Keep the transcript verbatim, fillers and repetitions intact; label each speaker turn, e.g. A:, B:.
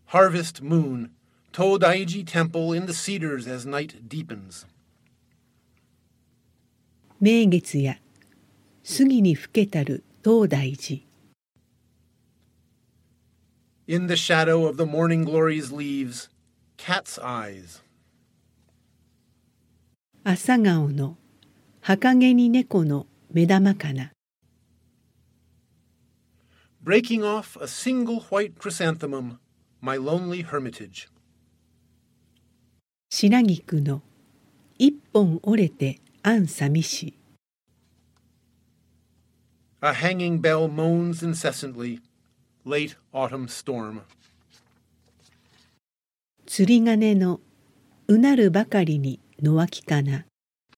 A: Harvest moon, Todaiji temple in the cedars as night deepens.
B: 名月や杉に更けたる東大寺。
A: In the shadow of the morning glory's leaves, cat's eyes.
B: 朝顔の儚げに猫の目玉かな。
A: Breaking off a single white chrysanthemum, my lonely hermitage.
B: 白菊の一本折れて暗寂しい。
A: A hanging bell moans incessantly, late autumn storm.
B: 釣り鐘のうなるばかりにのわきかな。